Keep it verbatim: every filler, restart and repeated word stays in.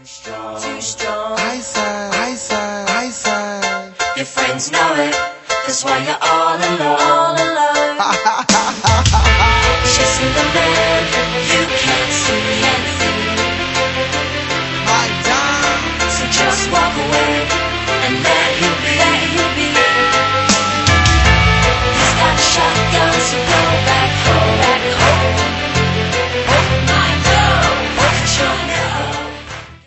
strong, too strong. High side, high side, high side. Your friends know it, that's why you're all alone.